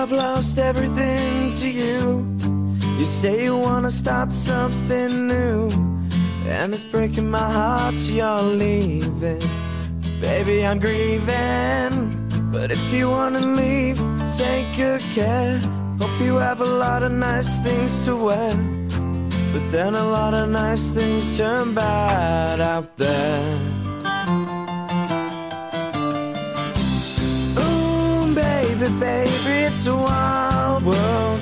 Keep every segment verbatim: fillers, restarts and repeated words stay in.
I've lost everything to you. You say you wanna start something new, and it's breaking my heart you're leaving. Baby, I'm grieving. But if you wanna leave, take good care. Hope you have a lot of nice things to wear, but then a lot of nice things turn bad out there. Ooh, baby, baby, it's a wild world.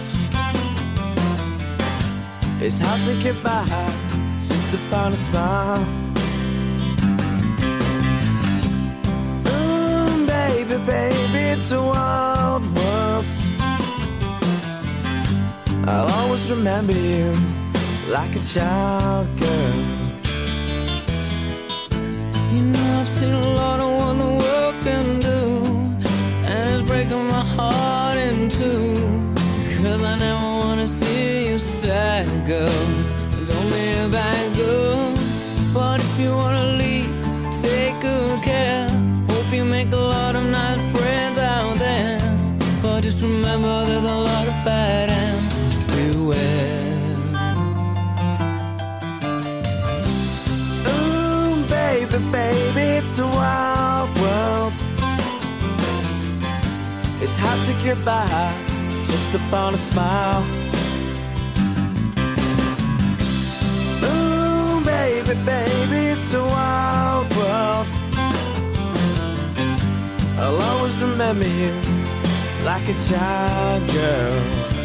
It's hard to get by just upon a smile. Ooh, baby, baby, it's a wild world. I'll always remember you like a child girl. You know I've seen a lot of what the world can do, and it's breaking my heart in two. Cause I never wanna see you sad, girl. Don't be a bad girl. But if you wanna leave, take good care. Hope you make a lot of nice friends out there, but just remember there's a lot of bad and beware. Ooh, baby, baby, it's a wild world. It's hard to get by just upon a smile. Ooh, baby, baby, it's a wild world. I'll always remember you like a child girl.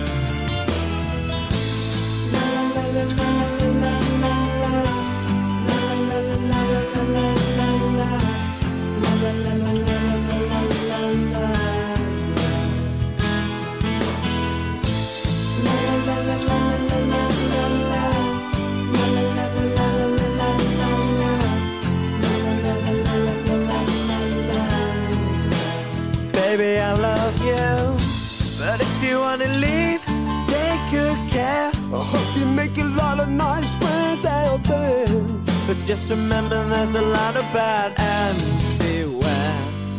Baby, I love you, but if you wanna leave, take good care. I hope you make a lot of nice friends out there, but just remember there's a lot of bad and beware.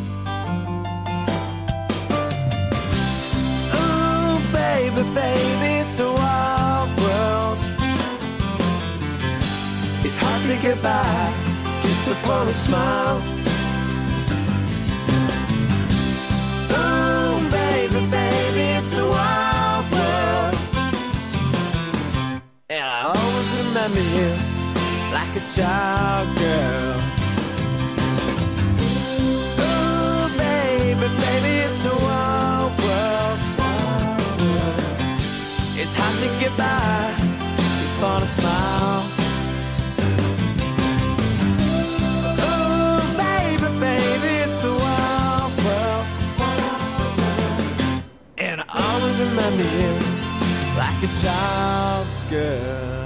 Ooh, baby, baby, it's a wild world. It's hard to get by just upon a smile. Ooh, baby, baby, it's a wild world. And I always remember you like a child girl. Ooh, baby, baby, it's a wild world. It's hard to get by just upon a smile. Ooh, baby, baby, it's a wild world. And I always remember you like a child girl.